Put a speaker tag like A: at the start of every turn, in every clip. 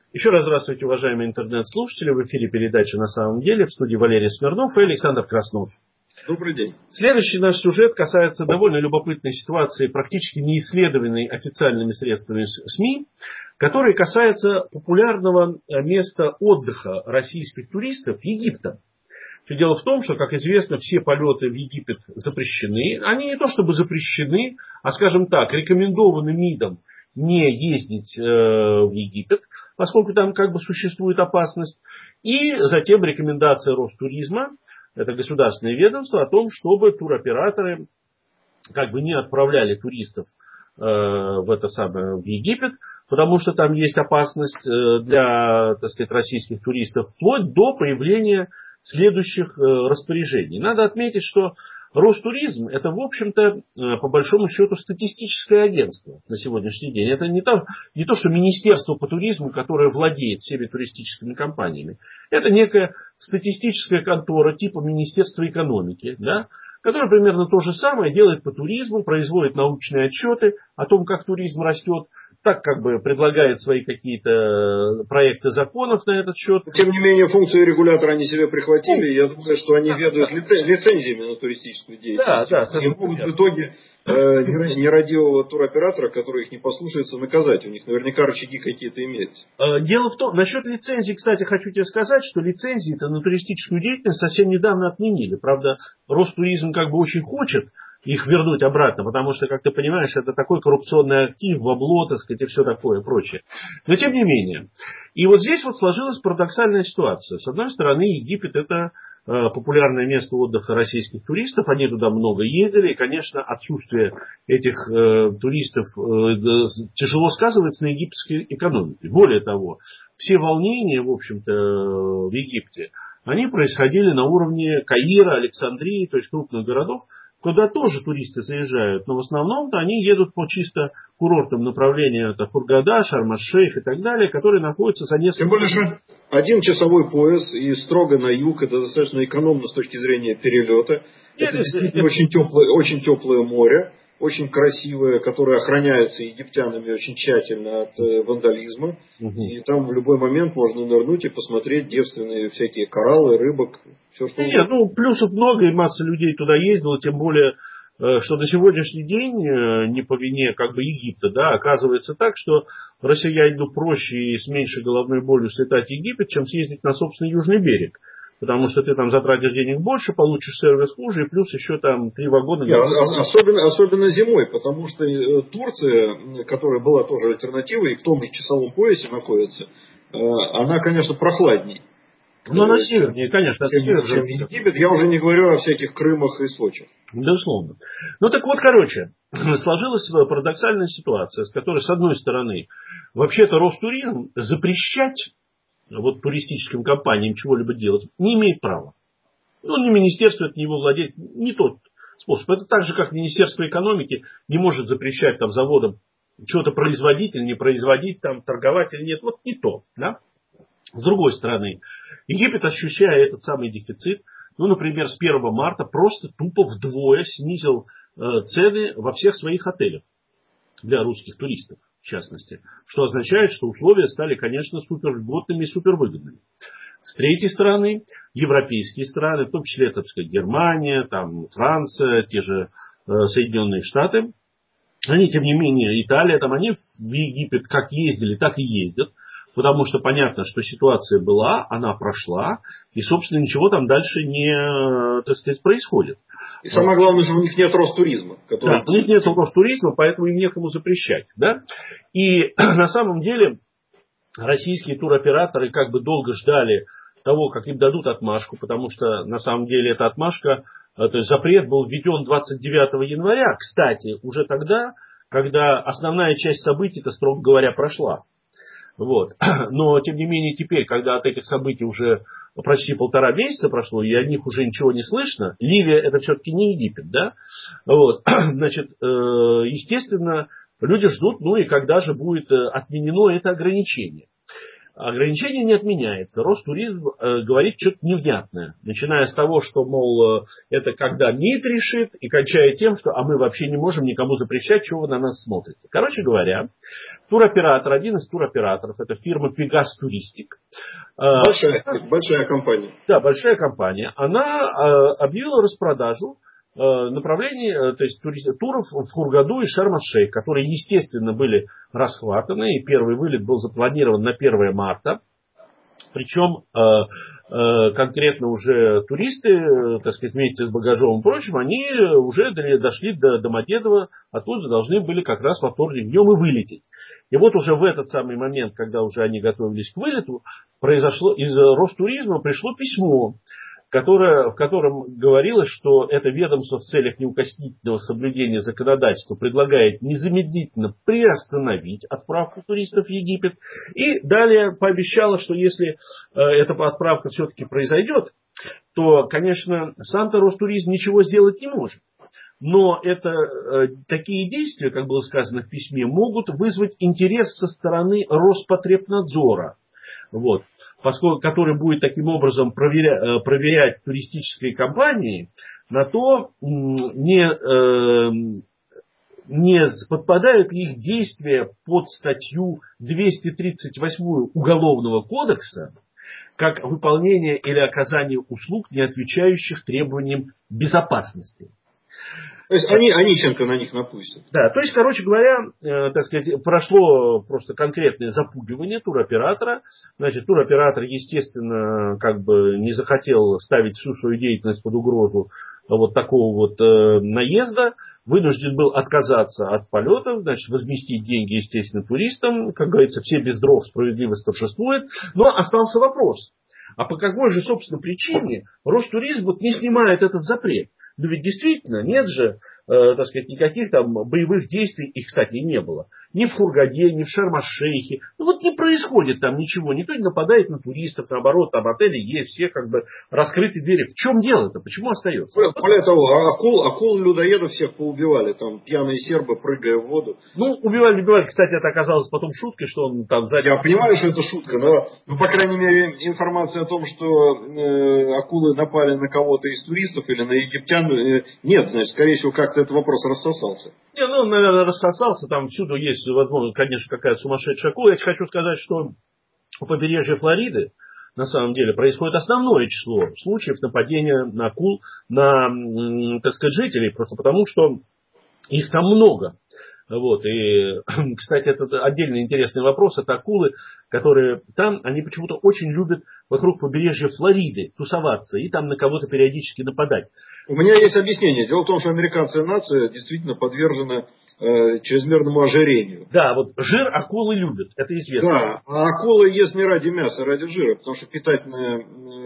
A: Еще раз здравствуйте, уважаемые интернет-слушатели. В эфире передача «На самом деле». В студии Валерий Смирнов и Александр Краснов.
B: Добрый день.
A: Следующий наш сюжет касается довольно любопытной ситуации, практически не исследованной официальными средствами СМИ, который касается популярного места отдыха российских туристов Египта. Все дело в том, что, как известно, все полеты в Египет запрещены. Они не то чтобы запрещены, а, скажем так, рекомендованы МИДом не ездить в Египет, поскольку там как бы существует опасность. И затем рекомендация Ростуризма, это государственное ведомство, о том, чтобы туроператоры как бы не отправляли туристов в Египет, потому что там есть опасность для, так сказать, российских туристов, вплоть до появления следующих распоряжений. Надо отметить, что Ростуризм — это, в общем-то, по большому счету, статистическое агентство на сегодняшний день. Это не то, что Министерство по туризму, которое владеет всеми туристическими компаниями. Это некая статистическая контора типа Министерства экономики, да, которая примерно то же самое делает по туризму, производит научные отчеты о том, как туризм растет, так как бы предлагает свои какие-то проекты законов на этот счет.
B: Тем не менее, функции регулятора они себе прихватили. Я думаю, что они ведают лицензиями на туристическую деятельность.
A: Да,
B: и могут в итоге нерадивого туроператора, который их не послушается, наказать. У них наверняка рычаги какие-то имеются.
A: Дело в том, насчет лицензий, кстати, хочу тебе сказать, что лицензии-то на туристическую деятельность совсем недавно отменили. Правда, Ростуризм как бы очень хочет их вернуть обратно, потому что, как ты понимаешь, это такой коррупционный актив, бабло, так сказать, и все такое прочее. Но тем не менее. И вот здесь вот сложилась парадоксальная ситуация. С одной стороны, Египет — это популярное место отдыха российских туристов, они туда много ездили, и, конечно, отсутствие этих туристов тяжело сказывается на египетской экономике. Более того, все волнения, в общем-то, в Египте, они происходили на уровне Каира, Александрии, то есть крупных городов, куда тоже туристы заезжают, но в основном-то они едут по чисто курортным направлениям, это Хургада, Шарм-эль-Шейх и так далее, которые находятся за несколько...
B: Тем более, что один часовой пояс и строго на юг, это достаточно экономно с точки зрения перелета. Это действительно очень теплое море, очень красивое, которое охраняется египтянами очень тщательно от вандализма. И там в любой момент можно нырнуть и посмотреть девственные всякие кораллы, рыбок, все что угодно.
A: Нет, плюсов много, и масса людей туда ездила, тем более, что на сегодняшний день, не по вине как бы Египта, да, оказывается так, что россиянину проще и с меньшей головной болью слетать в Египет, чем съездить на собственный южный берег. Потому что ты там затратишь денег больше, получишь сервис хуже, и плюс еще там 3 вагона.
B: Особенно зимой, потому что Турция, которая была тоже альтернативой, и в том же часовом поясе находится, она, конечно, прохладней.
A: Но она севернее, конечно.
B: Чем Египет, я уже не говорю о всяких Крымах и Сочи.
A: Безусловно. Ну так вот, короче, сложилась парадоксальная ситуация, с которой, с одной стороны, вообще-то Ростуризм запрещать вот туристическим компаниям чего-либо делать не имеет права. Ни министерство, это не его владеть, не тот способ. Это так же, как Министерство экономики не может запрещать там заводам что-то производить или не производить, там, торговать или нет. Вот не то. Да? С другой стороны, Египет, ощущая этот самый дефицит, например, с 1 марта просто тупо вдвое снизил цены во всех своих отелях для русских туристов, в частности. Что означает, что условия стали, конечно, супер льготными и супер выгодными. С третьей стороны, европейские страны, в том числе, так сказать, Германия, там, Франция, те же Соединенные Штаты, они, тем не менее, Италия, там, они в Египет как ездили, так и ездят. Потому что понятно, что ситуация была, она прошла, и, собственно, ничего там дальше не, так сказать, происходит.
B: И самое главное, что у них нет Ростуризма.
A: Да, у них нет Ростуризма, поэтому им некому запрещать. Да? И на самом деле российские туроператоры как бы долго ждали того, как им дадут отмашку, потому что на самом деле эта отмашка, то есть запрет был введен 29 января, кстати, уже тогда, когда основная часть событий-то, строго говоря, прошла. Вот. Но, тем не менее, теперь, когда от этих событий уже почти 1,5 месяца прошло, и о них уже ничего не слышно, Ливия — это все-таки не Египет, да? Вот. Значит, естественно, люди ждут, и когда же будет отменено это ограничение. ограничение не отменяется. Ростуризм говорит что-то невнятное. Начиная с того, что, мол, это когда МИД решит, и кончая тем, что мы вообще не можем никому запрещать, чего вы на нас смотрите. Короче говоря, туроператор, один из туроператоров, это фирма Пегас Туристик.
B: Большая компания.
A: Да, большая компания. Она объявила распродажу направлений, то есть туров в Хургаду и Шарм-эль-Шейх, которые, естественно, были расхватаны, и первый вылет был запланирован на 1 марта. Причем конкретно уже туристы, так сказать, вместе с багажом и прочим, они уже дошли до Домодедово, оттуда должны были как раз во вторник днем и вылететь. И вот уже в этот самый момент, когда уже они готовились к вылету, произошло из Ростуризма пришло письмо, в котором говорилось, что это ведомство в целях неукоснительного соблюдения законодательства предлагает незамедлительно приостановить отправку туристов в Египет. И далее пообещало, что если эта отправка все-таки произойдет, то, конечно, сам-то Ростуризм ничего сделать не может. Но такие действия, как было сказано в письме, могут вызвать интерес со стороны Роспотребнадзора. Вот, который будет таким образом проверять туристические компании на то, не подпадают ли их действия под статью 238 Уголовного кодекса, как выполнение или оказание услуг, не отвечающих требованиям безопасности.
B: То есть Онищенко на них напустят.
A: Да, то есть, короче говоря, так сказать, прошло просто конкретное запугивание туроператора. Значит, туроператор, естественно, как бы не захотел ставить всю свою деятельность под угрозу вот такого вот наезда. Вынужден был отказаться от полетов, значит, возместить деньги, естественно, туристам. Как говорится, все без дров, справедливость торжествует. Но остался вопрос. А по какой же, собственно, причине Ростуризм вот не снимает этот запрет? Но ведь действительно нет же, так сказать, никаких там боевых действий, их, кстати, и не было. Ни в Хургаде, ни в Шарм-эль-Шейхе. Ну вот не происходит там ничего. Никто не нападает на туристов, наоборот, там отели есть, все как бы раскрыты двери. В чем дело-то? Почему остается?
B: Более того, акул-людоедов всех поубивали. Там пьяные сербы, прыгая в воду.
A: Ну, убивали. Кстати, это оказалось потом шуткой, что он там сзади...
B: Я понимаю, что это шутка, но, по крайней мере, информация о том, что акулы напали на кого-то из туристов или на египтян, нет. Значит, скорее всего, как-то этот вопрос рассосался.
A: Не, ну, наверное, рассосался. Там всюду есть, возможно, конечно, какая-то сумасшедшая акула. Я хочу сказать, что у побережья Флориды на самом деле происходит основное число случаев нападения на акул на, так сказать, жителей. Просто потому, что их там много. Вот. И, кстати, это отдельный интересный вопрос. Это акулы, которые там, они почему-то очень любят вокруг побережья Флориды тусоваться и там на кого-то периодически нападать.
B: У меня есть объяснение. Дело в том, что американская нация действительно подвержена чрезмерному ожирению.
A: Да, вот жир акулы любят, это известно.
B: Да, а акула ест не ради мяса, а ради жира, потому что питательные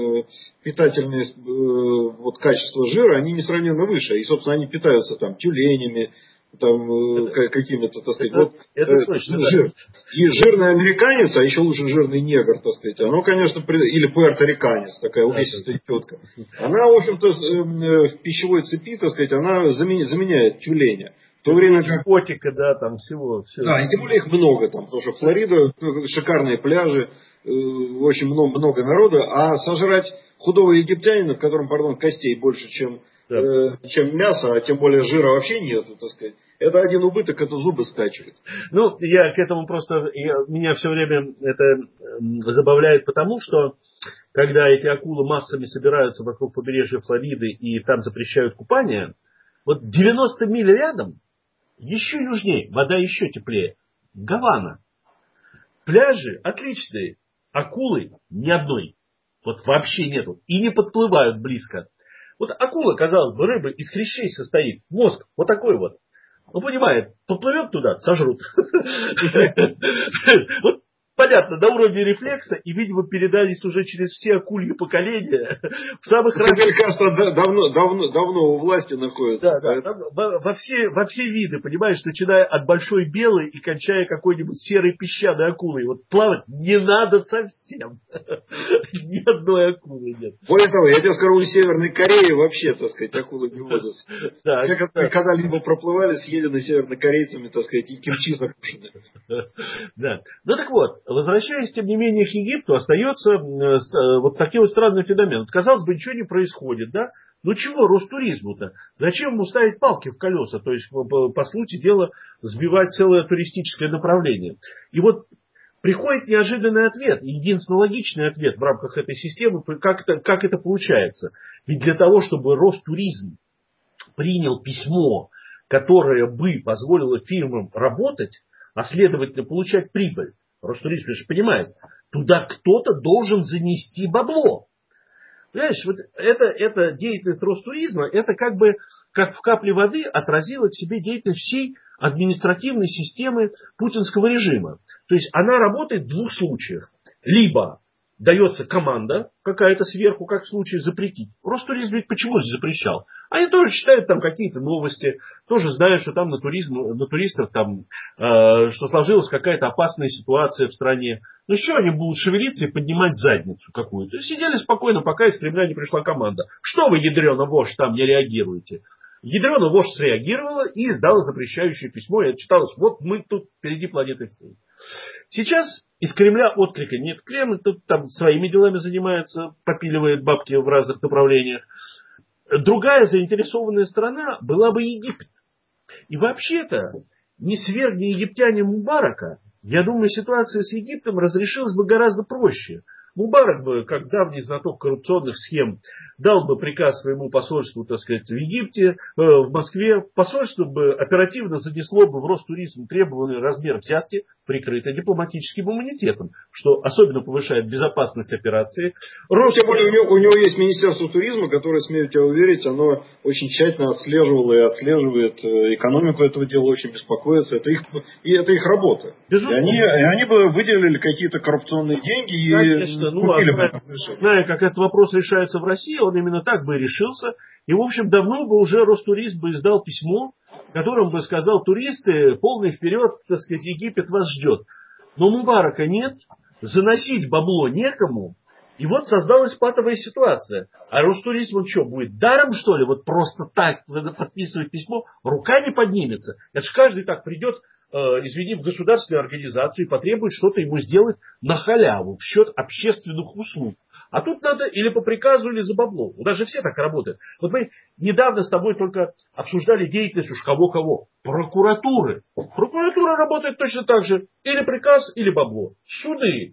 B: вот, качества жира, они несравненно выше. И, собственно, они питаются там тюленями, там какими-то, так сказать,
A: это точно,
B: жир. Да. И жирный американец, а еще лучше жирный негр, так сказать, оно, конечно, или пуэрториканец, такая увесистая тетка. Она, в общем-то, в пищевой цепи, так сказать, она заменяет тюленя. В то время как...
A: Котика, да, там всего.
B: Да, и тем более их много там, потому что Флорида, шикарные пляжи, очень много народа, а сожрать худого египтянина, в котором, костей больше, чем мяса, а тем более жира вообще нету, так сказать. Это один убыток, это зубы стачивает.
A: Ну, я к этому просто, меня все время это забавляет, потому что, когда эти акулы массами собираются вокруг побережья Флориды и там запрещают купание, вот 90 миль рядом, еще южнее, вода еще теплее, Гавана. Пляжи отличные, акулы ни одной, вот вообще нету, и не подплывают близко. Вот акула, казалось бы, рыба из хрящей состоит. Мозг вот такой вот. Ну, понимает, поплывет туда, сожрут. Вот понятно, на уровне рефлекса, и, видимо, передались уже через все акульи поколения. В самых
B: Фидель Кастро давно у власти находится.
A: Да, во все виды, понимаешь, начиная от большой белой и кончая какой-нибудь серой песчаной акулой. Вот плавать не надо совсем. Ни одной акулы нет.
B: Более того, я тебе скажу, у Северной Кореи вообще, так сказать, акулы не водятся. Когда-либо проплывали, съедены севернокорейцами, так сказать, и кимчи закушены.
A: Да. Ну так вот возвращаясь, тем не менее, к Египту, остается вот такой вот странный феномен. Вот, казалось бы, ничего не происходит, да? Ну чего Ростуризму-то? Зачем ему ставить палки в колеса? То есть, по сути дела, сбивать целое туристическое направление. И вот приходит неожиданный ответ, единственно логичный ответ в рамках этой системы, как это получается. Ведь для того, чтобы Ростуризм принял письмо, которое бы позволило фирмам работать, а следовательно получать прибыль, Ростуризм же понимает, туда кто-то должен занести бабло. Понимаешь, вот эта деятельность Ростуризма, это как бы как в капле воды отразила в себе деятельность всей административной системы путинского режима. То есть она работает в двух случаях. Либо дается команда какая-то сверху, как в случае запретить. Ростуризм ведь почему запрещал? Они тоже читают там какие-то новости, тоже знают, что там на туристов там, что сложилась какая-то опасная ситуация в стране. Ну что они будут шевелиться и поднимать задницу какую-то? Сидели спокойно, пока из Кремля не пришла команда. Что вы, ядрёна вошь, там не реагируете? Ядрёна вошь среагировала и издала запрещающее письмо. И отчиталась, вот мы тут впереди планеты всей. Сейчас из Кремля отклика нет. Кремль тут там своими делами занимается, попиливает бабки в разных направлениях. Другая заинтересованная страна была бы Египет. И вообще-то, не свергни египтяне Мубарака, я думаю, ситуация с Египтом разрешилась бы гораздо проще. Мубарак бы, как давний знаток коррупционных схем, дал бы приказ своему посольству, так сказать, в Египте, в Москве. Посольство бы оперативно занесло бы в Ростуризм требованный размер взятки, прикрытой дипломатическим иммунитетом, что особенно повышает безопасность операции.
B: Тем более у него есть Министерство туризма, которое, смею тебя уверить, оно очень тщательно отслеживало и отслеживает экономику этого дела, очень беспокоится. Это их работа. И они бы выделили какие-то коррупционные деньги.
A: Конечно, зная, как этот вопрос решается в России, он именно так бы и решился. И, в общем, давно бы уже Ростуризм бы издал письмо, в котором бы сказал: туристы, полный вперед, так сказать, Египет вас ждет. Но Мубарака нет, заносить бабло некому. И вот создалась патовая ситуация. А Ростуризм, он что, будет даром, что ли, вот просто так подписывать письмо? Рука не поднимется. Это же каждый так придет, извини, в государственную организацию и потребует что-то ему сделать на халяву, в счет общественных услуг. А тут надо или по приказу, или за бабло. Ну, даже все так работают. Вот мы недавно с тобой только обсуждали деятельность уж кого-кого. Прокуратуры. Прокуратура работает точно так же. Или приказ, или бабло. Суды.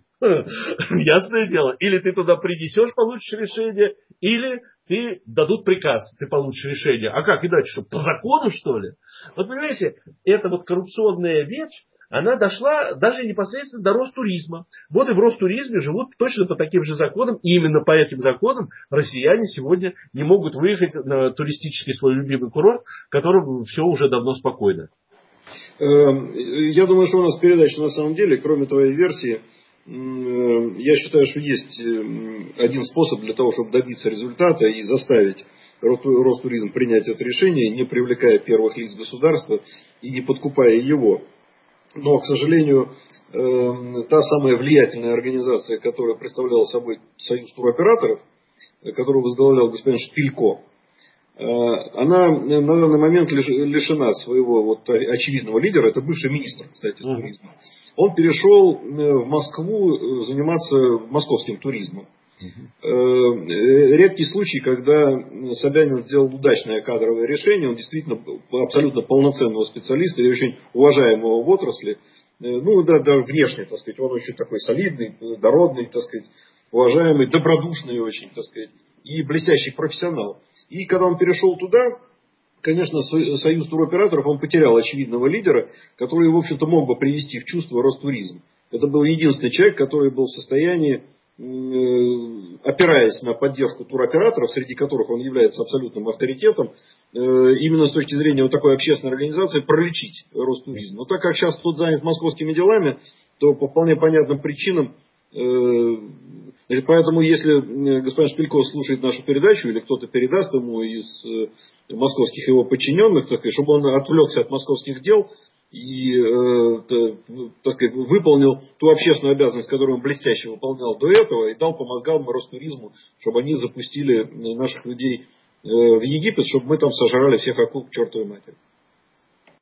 A: Ясное дело. Или ты туда принесешь, получишь решение, или ты дадут приказ, ты получишь решение. А как иначе? Что, по закону, что ли? Вот понимаете, эта вот коррупционная ветвь, она дошла даже непосредственно до Ростуризма. Вот и в Ростуризме живут точно по таким же законам. И именно по этим законам россияне сегодня не могут выехать на туристический свой любимый курорт, в котором все уже давно спокойно.
B: Я думаю, что у нас передача на самом деле, кроме твоей версии, я считаю, что есть один способ для того, чтобы добиться результата и заставить Ростуризм принять это решение, не привлекая первых лиц государства и не подкупая его. Но, к сожалению, та самая влиятельная организация, которая представляла собой союз туроператоров, которую возглавлял господин Шпилько, она на данный момент лишена своего вот очевидного лидера, это бывший министр, кстати, туризма. Он перешел в Москву заниматься московским туризмом. Редкий случай, когда Собянин сделал удачное кадровое решение, он действительно абсолютно полноценного специалиста и очень уважаемого в отрасли. Ну да, внешне, так сказать, он очень такой солидный, дородный, так сказать, уважаемый, добродушный очень, так сказать, и блестящий профессионал. И когда он перешел туда, конечно, союз туроператоров, он потерял очевидного лидера, который, в общем-то, мог бы привести в чувство Ростуризм. Это был единственный человек, который был в состоянии, опираясь на поддержку туроператоров, среди которых он является абсолютным авторитетом, именно с точки зрения вот такой общественной организации, пролечить Ростуризм. Но так как сейчас кто-то занят московскими делами, то по вполне понятным причинам, поэтому если господин Шпилько слушает нашу передачу, или кто-то передаст ему из московских его подчиненных, так сказать, чтобы он отвлекся от московских дел и, так сказать, выполнил ту общественную обязанность, которую он блестяще выполнял до этого, и дал по мозгам Ростуризму, чтобы они запустили наших людей в Египет, чтобы мы там сожрали всех акул к чертовой матери.